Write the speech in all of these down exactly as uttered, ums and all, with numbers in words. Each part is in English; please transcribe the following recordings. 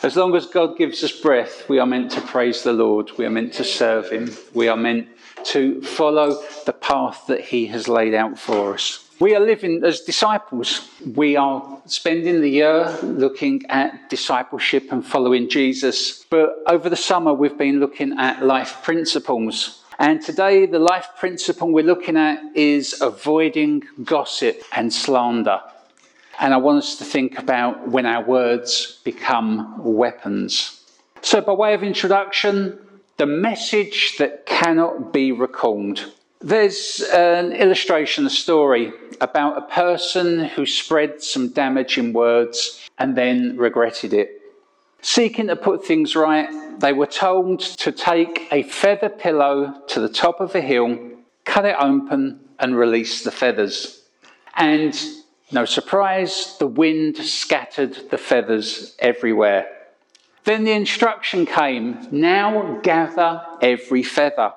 As long as God gives us breath, we are meant to praise the Lord. We are meant to serve him. We are meant to follow the path that he has laid out for us. We are living as disciples. We are spending the year looking at discipleship and following Jesus. But over the summer, we've been looking at life principles. And today, the life principle we're looking at is avoiding gossip and slander. And I want us to think about when our words become weapons. So by way of introduction, the message that cannot be recalled. There's an illustration, a story about a person who spread some damaging words and then regretted it. Seeking to put things right, they were told to take a feather pillow to the top of a hill, cut it open and release the feathers. And no surprise, the wind scattered the feathers everywhere. Then the instruction came, now gather every feather.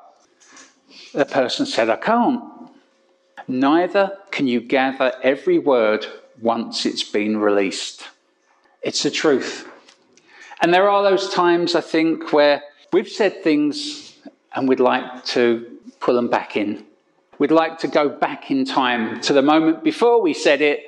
The person said, I can't. Neither can you gather every word once it's been released. It's the truth. And there are those times, I think, where we've said things and we'd like to pull them back in. We'd like to go back in time to the moment before we said it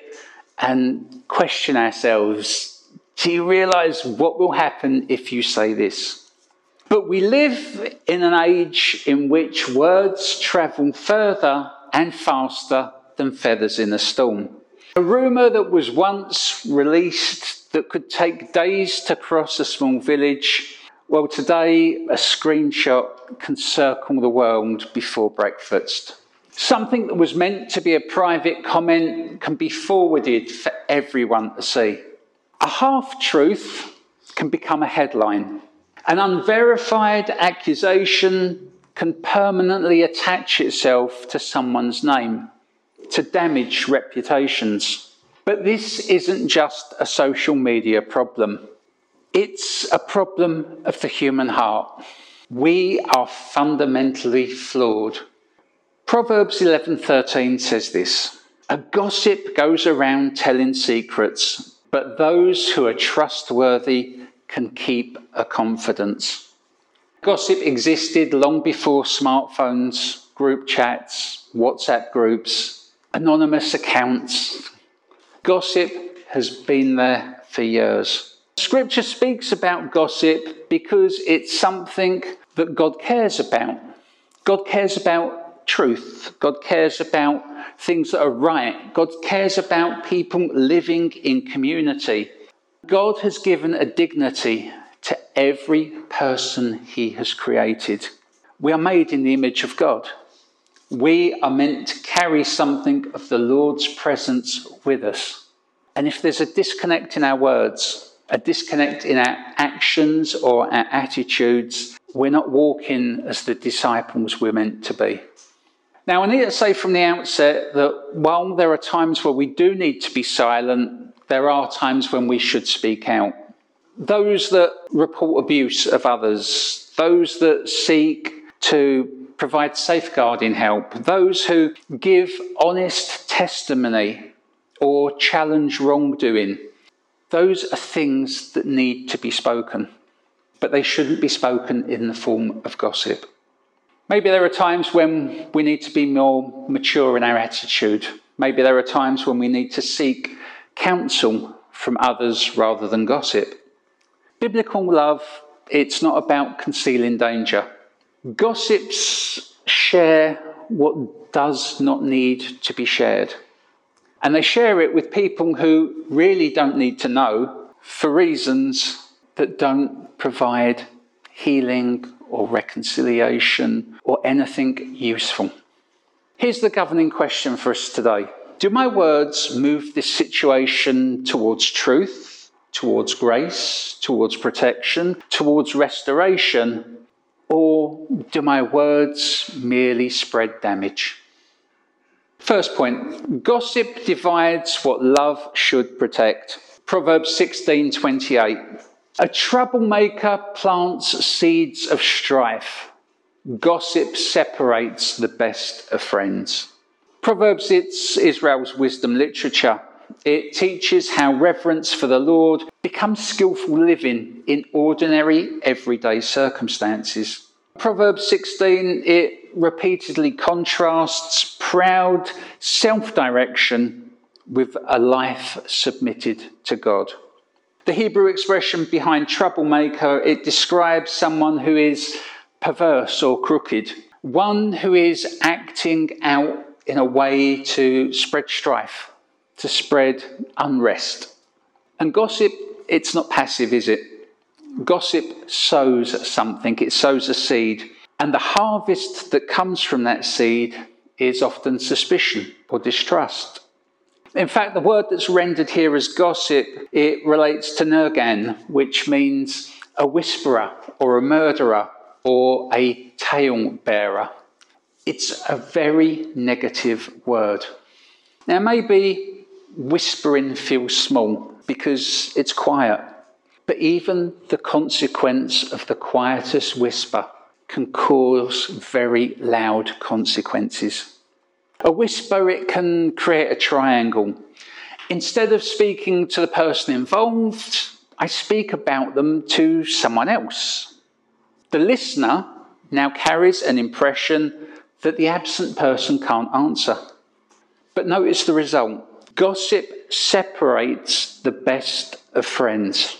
and question ourselves. Do you realise what will happen if you say this? But we live in an age in which words travel further and faster than feathers in a storm. A rumour that was once released that could take days to cross a small village, well, today a screenshot can circle the world before breakfast. Something that was meant to be a private comment can be forwarded for everyone to see. A half-truth can become a headline. An unverified accusation can permanently attach itself to someone's name, to damage reputations. But this isn't just a social media problem. It's a problem of the human heart. We are fundamentally flawed. Proverbs eleven thirteen says this, a gossip goes around telling secrets, but those who are trustworthy can keep a confidence. Gossip existed long before smartphones, group chats, WhatsApp groups, anonymous accounts. Gossip has been there for years. Scripture speaks about gossip because it's something that God cares about. God cares about truth. God cares about things that are right. God cares about people living in community. God has given a dignity to every person he has created. We are made in the image of God. We are meant to carry something of the Lord's presence with us. And if there's a disconnect in our words, a disconnect in our actions or our attitudes, we're not walking as the disciples we're meant to be. Now, I need to say from the outset that while there are times where we do need to be silent, there are times when we should speak out. Those that report abuse of others, those that seek to provide safeguarding help, those who give honest testimony or challenge wrongdoing, those are things that need to be spoken. But they shouldn't be spoken in the form of gossip. Maybe there are times when we need to be more mature in our attitude. Maybe there are times when we need to seek counsel from others rather than gossip. Biblical love, it's not about concealing danger. Gossips share what does not need to be shared. And they share it with people who really don't need to know for reasons that don't provide healing or reconciliation or anything useful. Here's the governing question for us today. Do my words move this situation towards truth, towards grace, towards protection, towards restoration, or do my words merely spread damage? First point, gossip divides what love should protect. Proverbs sixteen twenty-eight. A troublemaker plants seeds of strife. Gossip separates the best of friends. Proverbs, it's Israel's wisdom literature. It teaches how reverence for the Lord becomes skillful living in ordinary, everyday circumstances. Proverbs sixteen, it repeatedly contrasts proud self-direction with a life submitted to God. The Hebrew expression behind troublemaker, it describes someone who is perverse or crooked, one who is acting out in a way to spread strife, to spread unrest. And gossip, it's not passive, is it? Gossip sows something, it sows a seed. And the harvest that comes from that seed is often suspicion or distrust. In fact, the word that's rendered here as gossip, it relates to nergan, which means a whisperer or a murderer or a tale bearer. It's a very negative word. Now, maybe whispering feels small because it's quiet, but even the consequence of the quietest whisper can cause very loud consequences. A whisper, it can create a triangle. Instead of speaking to the person involved, I speak about them to someone else. The listener now carries an impression that the absent person can't answer. But notice the result. Gossip separates the best of friends.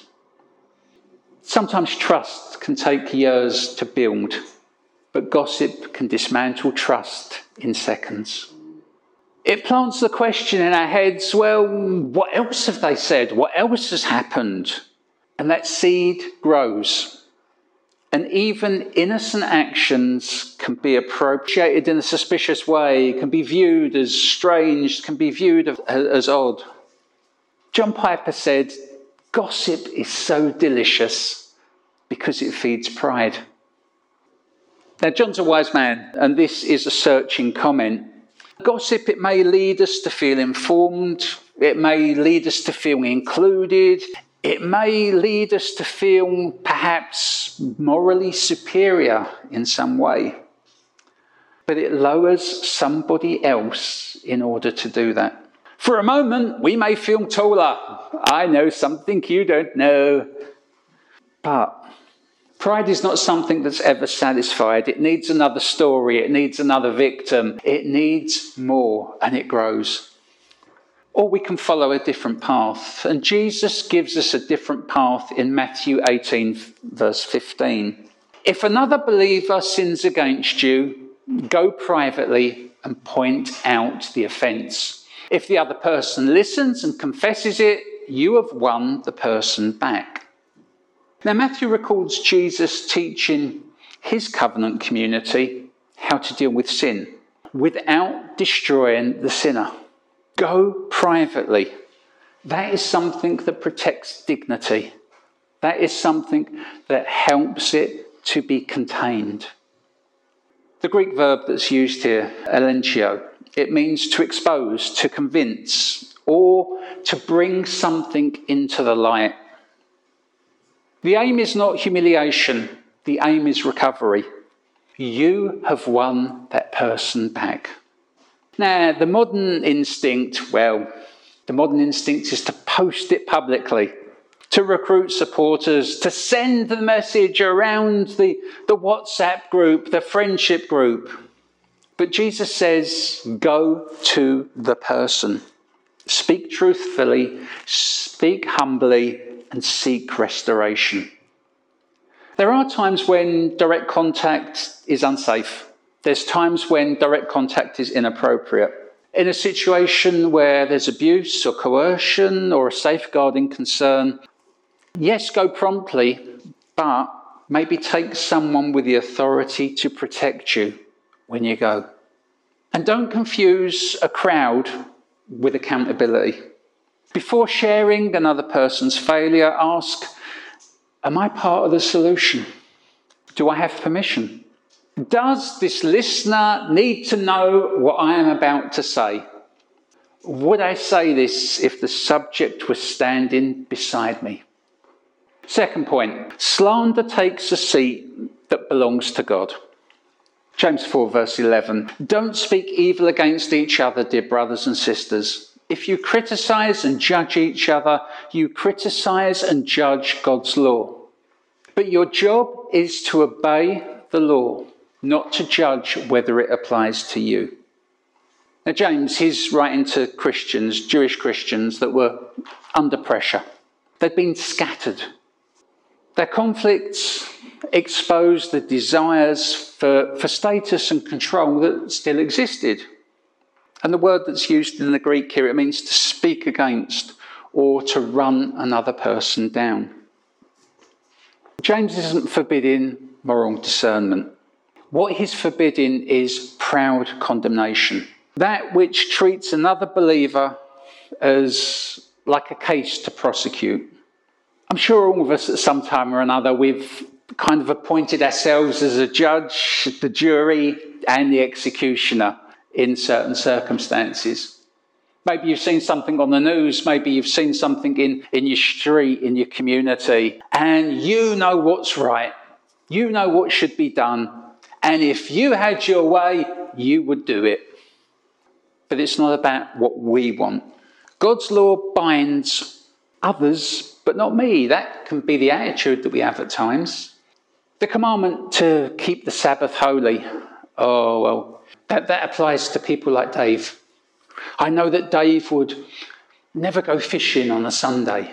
Sometimes trust can take years to build, but gossip can dismantle trust in seconds. It plants the question in our heads, well, what else have they said? What else has happened? And that seed grows. And even innocent actions can be appropriated in a suspicious way, can be viewed as strange, can be viewed as odd. John Piper said, gossip is so delicious because it feeds pride. Now, John's a wise man, and this is a searching comment. Gossip, it may lead us to feel informed, it may lead us to feel included, it may lead us to feel perhaps morally superior in some way. But it lowers somebody else in order to do that. For a moment, we may feel taller. I know something you don't know. But pride is not something that's ever satisfied. It needs another story. It needs another victim. It needs more, and it grows. Or we can follow a different path. And Jesus gives us a different path in Matthew eighteen, verse fifteen. If another believer sins against you, go privately and point out the offence. If the other person listens and confesses it, you have won the person back. Now, Matthew records Jesus teaching his covenant community how to deal with sin without destroying the sinner. Go privately. That is something that protects dignity. That is something that helps it to be contained. The Greek verb that's used here, elentio, it means to expose, to convince, or to bring something into the light. The aim is not humiliation. The aim is recovery. You have won that person back. Now, the modern instinct, well, the modern instinct is to post it publicly, to recruit supporters, to send the message around the, the WhatsApp group, the friendship group. But Jesus says, go to the person. Speak truthfully, speak humbly, and seek restoration. There are times when direct contact is unsafe. There's times when direct contact is inappropriate. In a situation where there's abuse or coercion or a safeguarding concern, yes, go promptly, but maybe take someone with the authority to protect you when you go. And don't confuse a crowd with accountability. Before sharing another person's failure, ask, am I part of the solution? Do I have permission? Does this listener need to know what I am about to say? Would I say this if the subject was standing beside me? Second point, slander takes a seat that belongs to God. James four, verse eleven. Don't speak evil against each other, dear brothers and sisters. If you criticize and judge each other, you criticize and judge God's law. But your job is to obey the law, not to judge whether it applies to you. Now, James, he's writing to Christians, Jewish Christians that were under pressure. They'd been scattered. Their conflicts exposed the desires for, for status and control that still existed. And the word that's used in the Greek here, it means to speak against or to run another person down. James isn't forbidding moral discernment. What he's forbidding is proud condemnation. That which treats another believer as like a case to prosecute. I'm sure all of us at some time or another, we've kind of appointed ourselves as a judge, the jury, and the executioner in certain circumstances. Maybe you've seen something on the news, maybe you've seen something in, in your street, in your community, and you know what's right. You know what should be done. And if you had your way, you would do it. But it's not about what we want. God's law binds others, but not me. That can be the attitude that we have at times. The commandment to keep the Sabbath holy, oh, well, that, that applies to people like Dave. I know that Dave would never go fishing on a Sunday.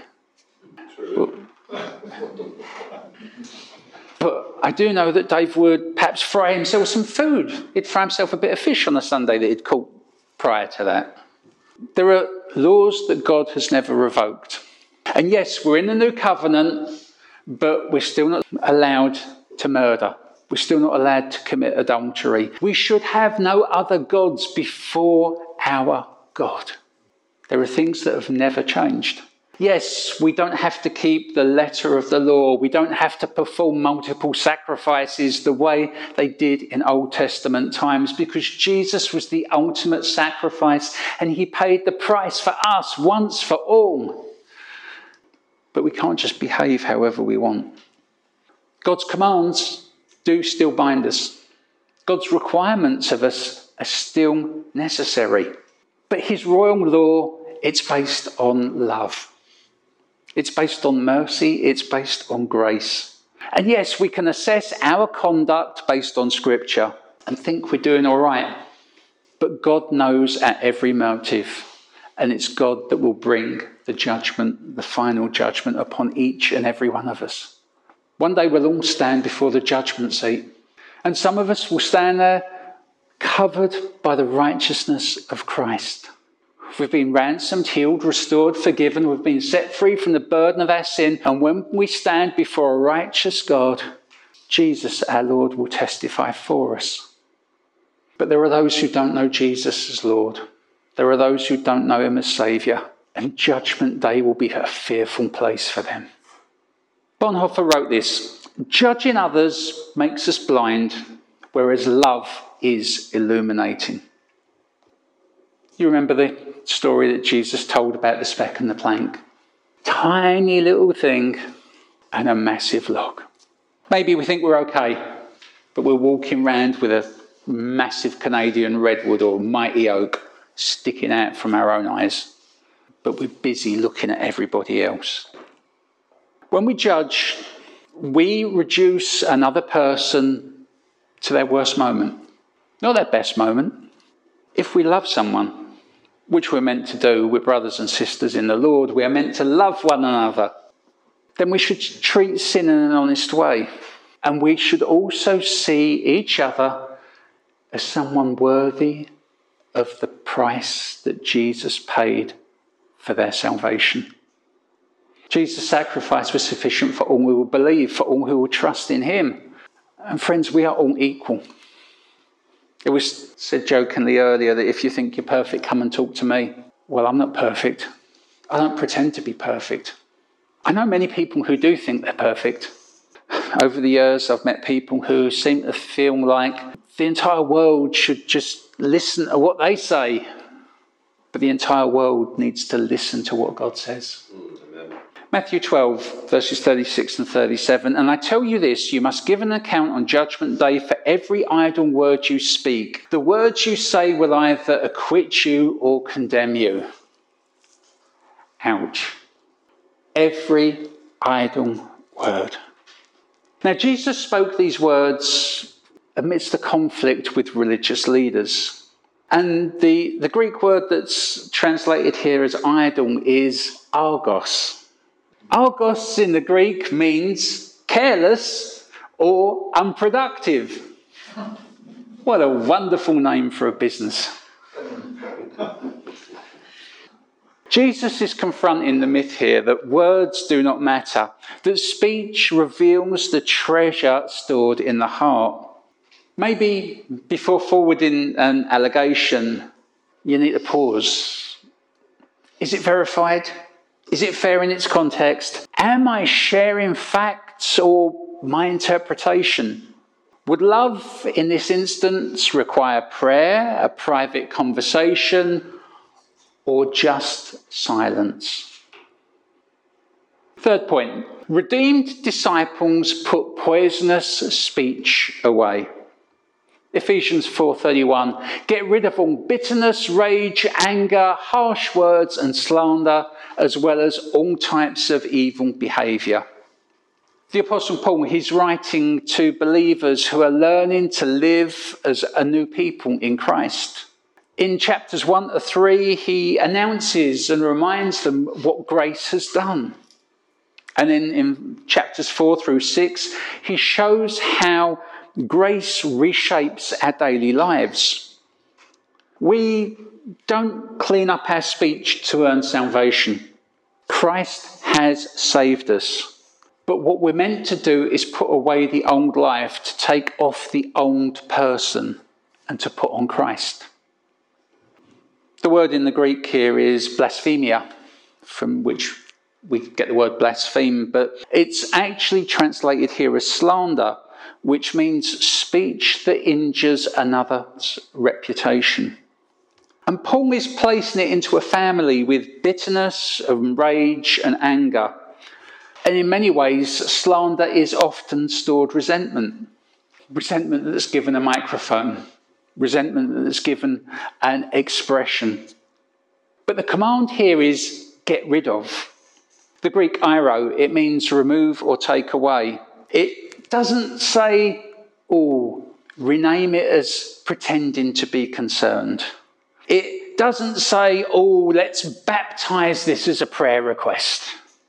But I do know that Dave would perhaps fry himself some food. He'd fry himself a bit of fish on a Sunday that he'd caught prior to that. There are laws that God has never revoked. And yes, we're in the new covenant, but we're still not allowed to murder. We're still not allowed to commit adultery. We should have no other gods before our God. There are things that have never changed. Yes, we don't have to keep the letter of the law. We don't have to perform multiple sacrifices the way they did in Old Testament times, because Jesus was the ultimate sacrifice and he paid the price for us once for all. But we can't just behave however we want. God's commands do still bind us. God's requirements of us are still necessary. But his royal law, it's based on love. It's based on mercy. It's based on grace. And yes, we can assess our conduct based on Scripture and think we're doing all right. But God knows our every motive. And it's God that will bring the judgment, the final judgment upon each and every one of us. One day we'll all stand before the judgment seat. And some of us will stand there covered by the righteousness of Christ. We've been ransomed, healed, restored, forgiven. We've been set free from the burden of our sin. And when we stand before a righteous God, Jesus, our Lord, will testify for us. But there are those who don't know Jesus as Lord. There are those who don't know him as Saviour. And Judgment Day will be a fearful place for them. Bonhoeffer wrote this: judging others makes us blind, whereas love is illuminating. You remember the story that Jesus told about the speck and the plank? Tiny little thing and a massive log. Maybe we think we're okay, but we're walking around with a massive Canadian redwood or mighty oak sticking out from our own eyes. But we're busy looking at everybody else. When we judge, we reduce another person to their worst moment, not their best moment. If we love someone, which we're meant to do with brothers and sisters in the Lord, we are meant to love one another, then we should treat sin in an honest way. And we should also see each other as someone worthy of the price that Jesus paid for their salvation. Jesus' sacrifice was sufficient for all who will believe, for all who will trust in him. And friends, we are all equal. It was said jokingly earlier that if you think you're perfect, come and talk to me. Well, I'm not perfect. I don't pretend to be perfect. I know many people who do think they're perfect. Over the years, I've met people who seem to feel like the entire world should just listen to what they say. But the entire world needs to listen to what God says. Amen. Matthew twelve, verses thirty-six and thirty-seven. And I tell you this, you must give an account on Judgment Day for every idle word you speak. The words you say will either acquit you or condemn you. Ouch. Every idle word. Now, Jesus spoke these words amidst the conflict with religious leaders. And the, the Greek word that's translated here as idle is argos. Argos in the Greek means careless or unproductive. What a wonderful name for a business. Jesus is confronting the myth here that words do not matter, that speech reveals the treasure stored in the heart. Maybe before forwarding an allegation, you need to pause. Is it verified? Is it fair in its context? Am I sharing facts or my interpretation? Would love in this instance require prayer, a private conversation, or just silence? Third point, redeemed disciples put poisonous speech away. Ephesians four thirty-one, get rid of all bitterness, rage, anger, harsh words and slander, as well as all types of evil behaviour. The Apostle Paul, he's writing to believers who are learning to live as a new people in Christ. In chapters one to three, he announces and reminds them what grace has done. And then in chapters four through six, he shows how grace reshapes our daily lives. We don't clean up our speech to earn salvation. Christ has saved us. But what we're meant to do is put away the old life, to take off the old person and to put on Christ. The word in the Greek here is blasphemia, from which we get the word blaspheme, but it's actually translated here as slander, which means speech that injures another's reputation. And Paul is placing it into a family with bitterness and rage and anger. And in many ways, slander is often stored resentment. Resentment that's given a microphone. Resentment that's given an expression. But the command here is get rid of. The Greek airo, it means remove or take away. It doesn't say, oh, rename it as pretending to be concerned. It doesn't say, oh, let's baptize this as a prayer request.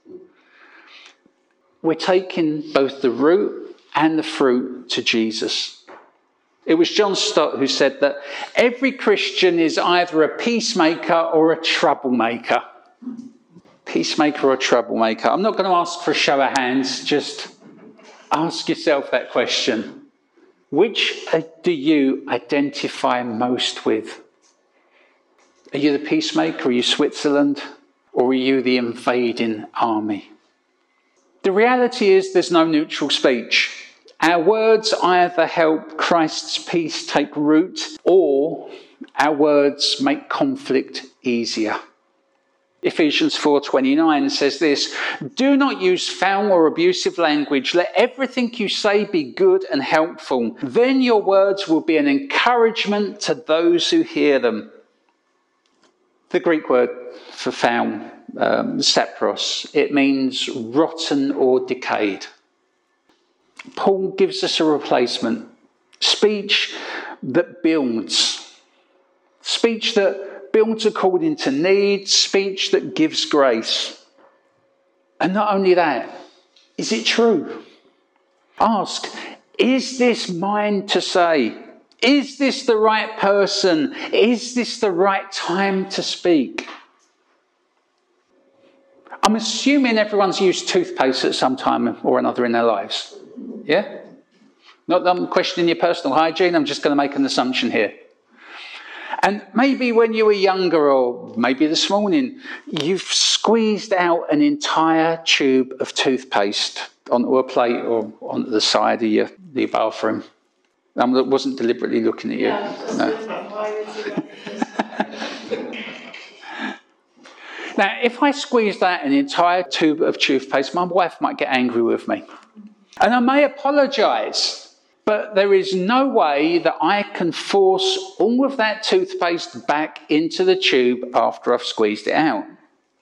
We're taking both the root and the fruit to Jesus. It was John Stott who said that every Christian is either a peacemaker or a troublemaker. Peacemaker or troublemaker. I'm not going to ask for a show of hands, just ask yourself that question. Which do you identify most with? Are you the peacemaker? Are you Switzerland? Or are you the invading army? The reality is there's no neutral speech. Our words either help Christ's peace take root, or our words make conflict easier. Ephesians four twenty-nine says this, do not use foul or abusive language. Let everything you say be good and helpful. Then your words will be an encouragement to those who hear them. The Greek word for foul, um, sapros, it means rotten or decayed. Paul gives us a replacement. Speech that builds. Speech that builds according to need. Speech that gives grace. And not only that, is it true? Ask, is this mine to say? Is this the right person? Is this the right time to speak? I'm assuming everyone's used toothpaste at some time or another in their lives. Yeah? Not that I'm questioning your personal hygiene, I'm just going to make an assumption here. And maybe when you were younger, or maybe this morning, you've squeezed out an entire tube of toothpaste onto a plate or onto the side of your, your bathroom. I wasn't deliberately looking at you. No. Now, if I squeeze that an entire tube of toothpaste, my wife might get angry with me. And I may apologise, but there is no way that I can force all of that toothpaste back into the tube after I've squeezed it out.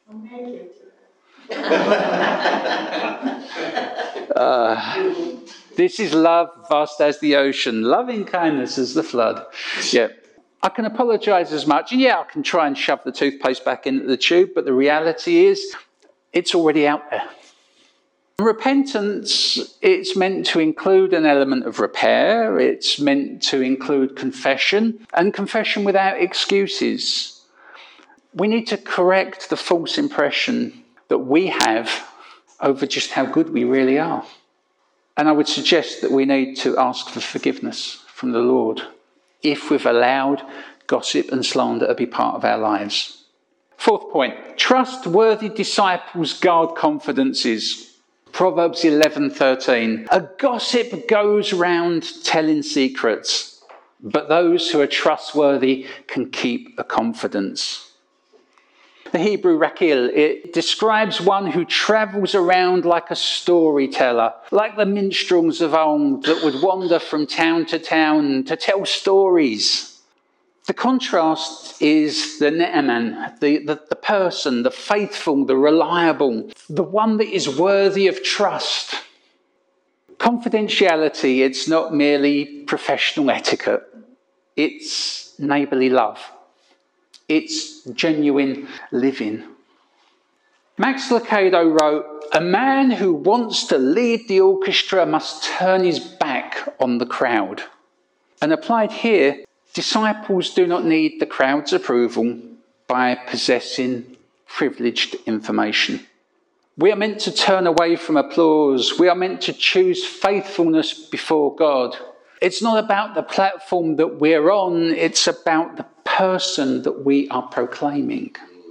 uh, this is love, vast as the ocean, loving kindness as the flood. Yeah. I can apologise as much. Yeah, I can try and shove the toothpaste back into the tube, but the reality is it's already out there. Repentance, it's meant to include an element of repair. It's meant to include confession, and confession without excuses. We need to correct the false impression that we have over just how good we really are. And I would suggest that we need to ask for forgiveness from the Lord if we've allowed gossip and slander to be part of our lives. Fourth point, trustworthy disciples guard confidences. Proverbs eleven thirteen. A gossip goes round telling secrets, but those who are trustworthy can keep a confidence. The Hebrew rakil, it describes one who travels around like a storyteller, like the minstrels of old that would wander from town to town to tell stories. The contrast is the ne'eman, the, the, the person, the faithful, the reliable, the one that is worthy of trust. Confidentiality, it's not merely professional etiquette, it's neighbourly love. It's genuine living. Max Lucado wrote, "A man who wants to lead the orchestra must turn his back on the crowd." And applied here, disciples do not need the crowd's approval by possessing privileged information. We are meant to turn away from applause. We are meant to choose faithfulness before God. It's not about the platform that we're on, it's about the person that we are proclaiming.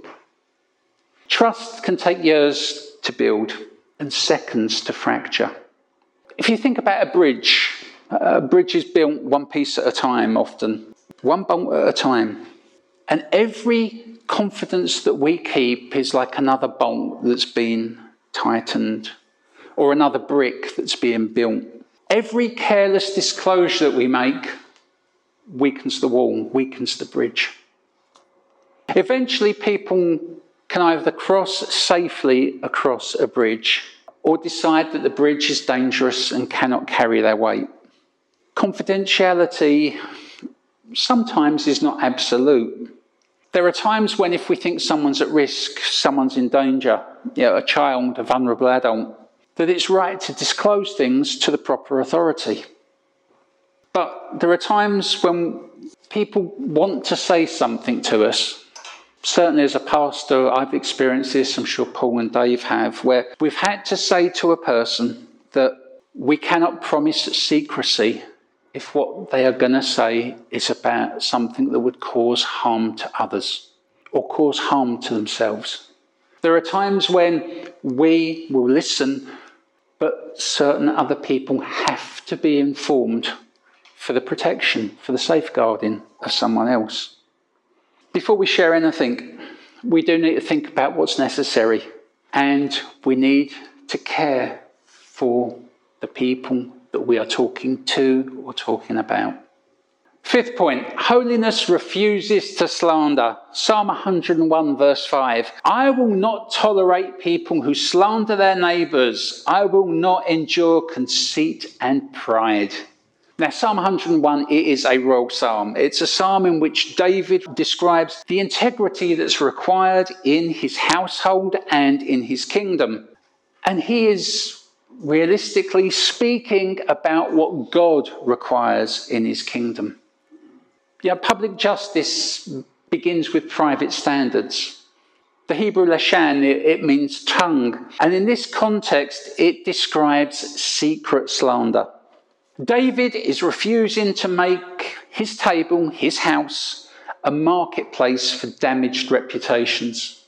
Trust can take years to build and seconds to fracture. If you think about a bridge, a bridge is built one piece at a time often, one bolt at a time. And every confidence that we keep is like another bolt that's been tightened or another brick that's being built. Every careless disclosure that we make weakens the wall, weakens the bridge. Eventually, people can either cross safely across a bridge or decide that the bridge is dangerous and cannot carry their weight. Confidentiality sometimes is not absolute. There are times when if we think someone's at risk, someone's in danger, you know, a child, a vulnerable adult, that it's right to disclose things to the proper authority. But there are times when people want to say something to us. Certainly as a pastor, I've experienced this, I'm sure Paul and Dave have, where we've had to say to a person that we cannot promise secrecy if what they are going to say is about something that would cause harm to others or cause harm to themselves. There are times when we will listen, but certain other people have to be informed for the protection, for the safeguarding of someone else. Before we share anything, we do need to think about what's necessary, and we need to care for the people that we are talking to or talking about. Fifth point, holiness refuses to slander. Psalm one hundred and one verse five. I will not tolerate people who slander their neighbours. I will not endure conceit and pride. Now, Psalm one hundred and one, it is a royal psalm. It's a psalm in which David describes the integrity that's required in his household and in his kingdom. And he is realistically speaking about what God requires in his kingdom. Yeah, public justice begins with private standards. The Hebrew lashan, it, it means tongue. And in this context, it describes secret slander. David is refusing to make his table, his house, a marketplace for damaged reputations.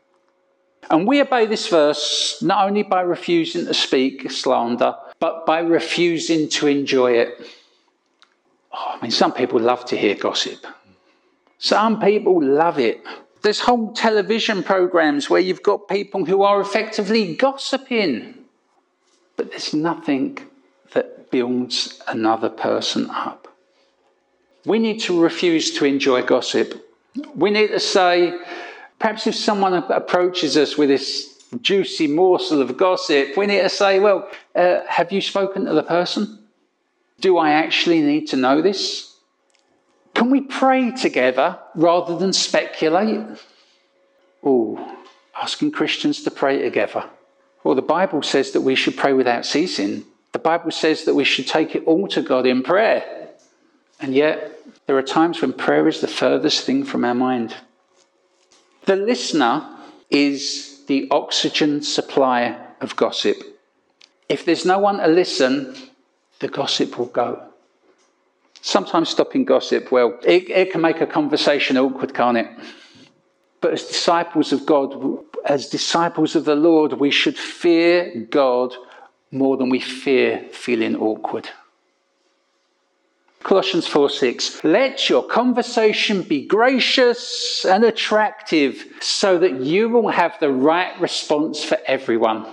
And we obey this verse not only by refusing to speak slander, but by refusing to enjoy it. Oh, I mean, some people love to hear gossip. Some people love it. There's whole television programs where you've got people who are effectively gossiping. But there's nothing that builds another person up. We need to refuse to enjoy gossip. We need to say, Perhaps if someone approaches us with this juicy morsel of gossip, we need to say, well, uh, have you spoken to the person? Do I actually need to know this? Can we pray together rather than speculate? Oh, asking Christians to pray together. Well, the Bible says that we should pray without ceasing. The Bible says that we should take it all to God in prayer. And yet, there are times when prayer is the furthest thing from our mind. The listener is the oxygen supply of gossip. If there's no one to listen, the gossip will go. Sometimes stopping gossip, well, it, it can make a conversation awkward, can't it? But as disciples of God, as disciples of the Lord, we should fear God more than we fear feeling awkward. Colossians four six, let your conversation be gracious and attractive so that you will have the right response for everyone.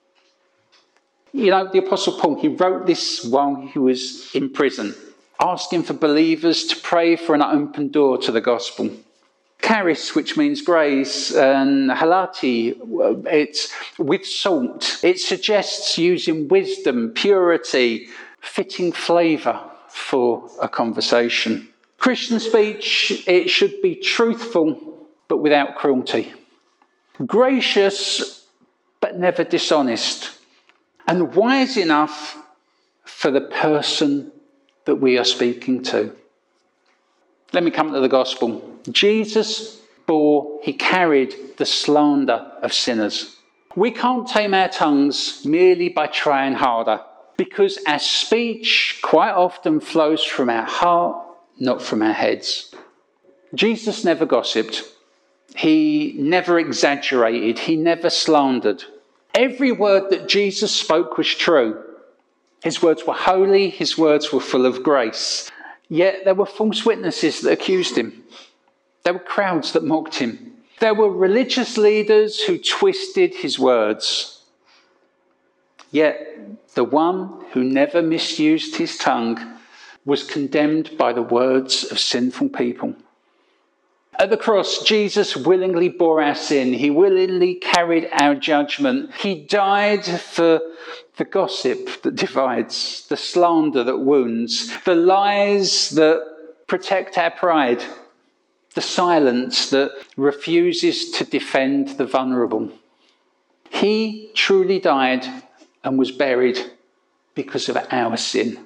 You know, the Apostle Paul, he wrote this while he was in prison, asking for believers to pray for an open door to the gospel. Charis, which means grace, and halati, it's with salt. It suggests using wisdom, purity, fitting flavour for a conversation. Christian speech, it should be truthful, but without cruelty. Gracious, but never dishonest. And wise enough for the person that we are speaking to. Let me come to the gospel. Jesus bore, he carried the slander of sinners. We can't tame our tongues merely by trying harder, because our speech quite often flows from our heart, not from our heads. Jesus never gossiped. He never exaggerated. He never slandered. Every word that Jesus spoke was true. His words were holy. His words were full of grace. Yet there were false witnesses that accused him. There were crowds that mocked him. There were religious leaders who twisted his words. Yet the one who never misused his tongue was condemned by the words of sinful people. At the cross, Jesus willingly bore our sin. He willingly carried our judgment. He died for the gossip that divides, the slander that wounds, the lies that protect our pride, the silence that refuses to defend the vulnerable. He truly died and was buried because of our sin.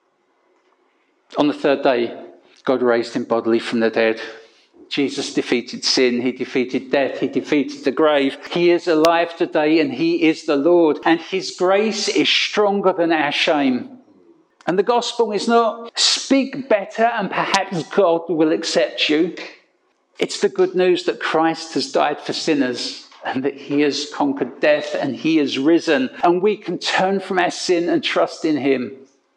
On the third day, God raised him bodily from the dead. Jesus defeated sin, he defeated death, he defeated the grave. He is alive today and he is the Lord. And his grace is stronger than our shame. And the gospel is not speak better and perhaps God will accept you. It's the good news that Christ has died for sinners and that he has conquered death and he has risen. And we can turn from our sin and trust in him.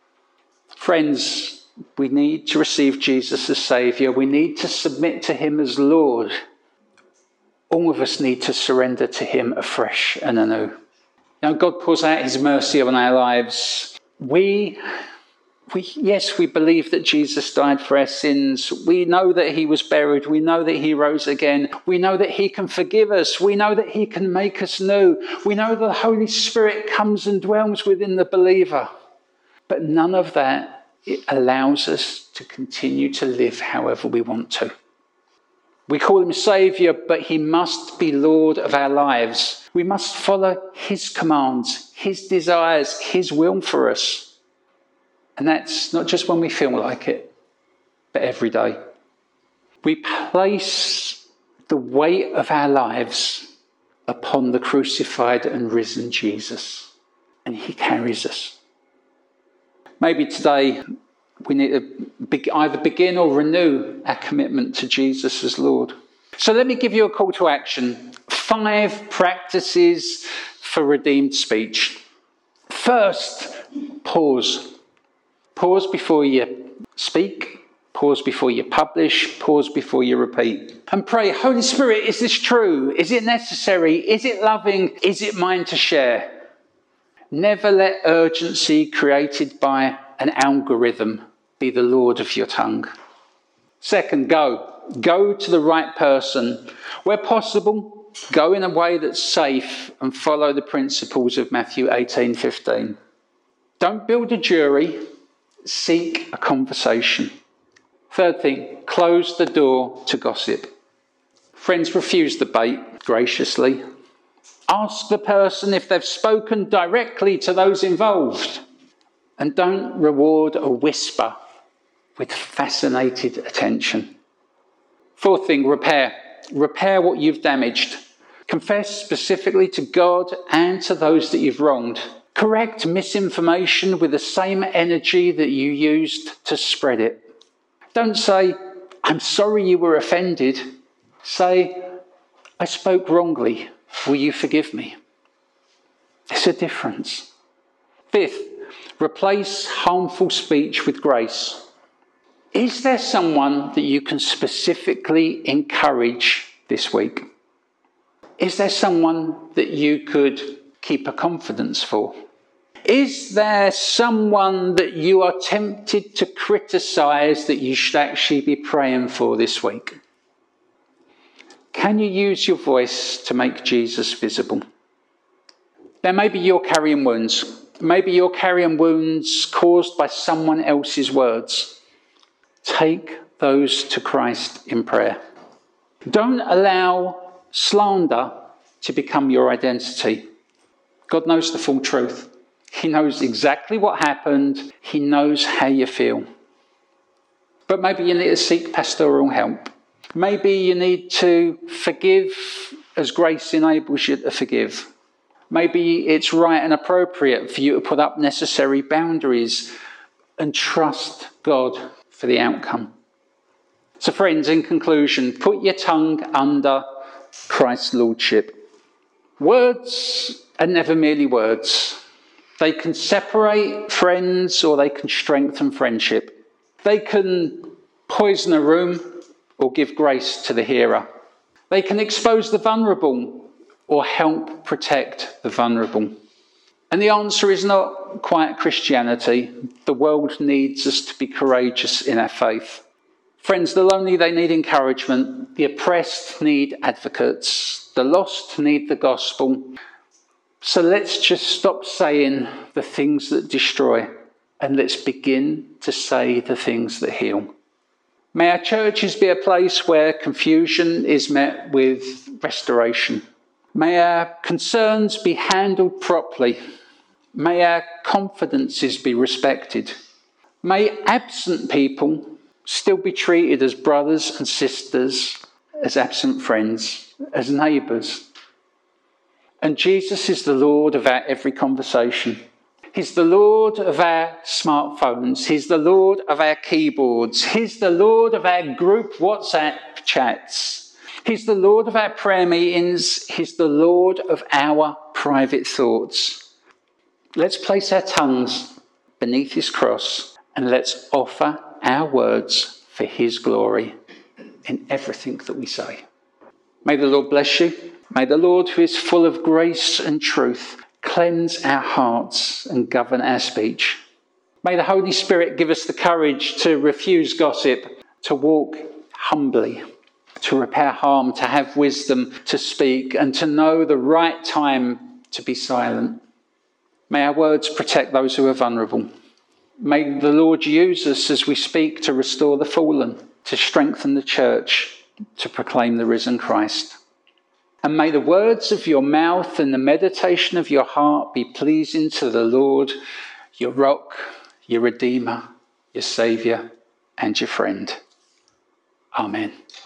Friends, we need to receive Jesus as Saviour. We need to submit to him as Lord. All of us need to surrender to him afresh and anew. Now, God pours out his mercy on our lives. We, we, yes, we believe that Jesus died for our sins. We know that he was buried. We know that he rose again. We know that he can forgive us. We know that he can make us new. We know that the Holy Spirit comes and dwells within the believer. But none of that, it allows us to continue to live however we want to. We call him Saviour, but he must be Lord of our lives. We must follow his commands, his desires, his will for us. And that's not just when we feel like it, but every day. We place the weight of our lives upon the crucified and risen Jesus, and he carries us. Maybe today we need to either begin or renew our commitment to Jesus as Lord. So let me give you a call to action. Five practices for redeemed speech. First, pause. Pause before you speak. Pause before you publish. Pause before you repeat. And pray, Holy Spirit, is this true? Is it necessary? Is it loving? Is it mine to share? Never let urgency created by an algorithm be the Lord of your tongue. Second, go. Go to the right person. Where possible, go in a way that's safe and follow the principles of Matthew eighteen fifteen. Don't build a jury, seek a conversation. Third thing, close the door to gossip. Friends, refuse the bait graciously. Ask the person if they've spoken directly to those involved. And don't reward a whisper with fascinated attention. Fourth thing, repair. Repair what you've damaged. Confess specifically to God and to those that you've wronged. Correct misinformation with the same energy that you used to spread it. Don't say, I'm sorry you were offended. Say, I spoke wrongly. Will you forgive me? There's a difference. Fifth, replace harmful speech with grace. Is there someone that you can specifically encourage this week? Is there someone that you could keep a confidence for? Is there someone that you are tempted to criticise that you should actually be praying for this week? Can you use your voice to make Jesus visible? Now, maybe you're carrying wounds. Maybe you're carrying wounds caused by someone else's words. Take those to Christ in prayer. Don't allow slander to become your identity. God knows the full truth. He knows exactly what happened. He knows how you feel. But maybe you need to seek pastoral help. Maybe you need to forgive as grace enables you to forgive. Maybe it's right and appropriate for you to put up necessary boundaries and trust God for the outcome. So friends, in conclusion, put your tongue under Christ's lordship. Words are never merely words. They can separate friends or they can strengthen friendship. They can poison a room or give grace to the hearer. They can expose the vulnerable or help protect the vulnerable. And the answer is not quiet Christianity. The world needs us to be courageous in our faith. Friends, the lonely, they need encouragement. The oppressed need advocates. The lost need the gospel. So let's just stop saying the things that destroy and let's begin to say the things that heal. May our churches be a place where confusion is met with restoration. May our concerns be handled properly. May our confidences be respected. May absent people still be treated as brothers and sisters, as absent friends, as neighbours. And Jesus is the Lord of our every conversation. He's the Lord of our smartphones. He's the Lord of our keyboards. He's the Lord of our group WhatsApp chats. He's the Lord of our prayer meetings. He's the Lord of our private thoughts. Let's place our tongues beneath his cross and let's offer our words for his glory in everything that we say. May the Lord bless you. May the Lord, who is full of grace and truth, cleanse our hearts and govern our speech. May the Holy Spirit give us the courage to refuse gossip, to walk humbly, to repair harm, to have wisdom to speak, and to know the right time to be silent. May our words protect those who are vulnerable. May the Lord use us as we speak to restore the fallen, to strengthen the church, to proclaim the risen Christ. And may the words of your mouth and the meditation of your heart be pleasing to the Lord, your rock, your redeemer, your saviour, and your friend. Amen.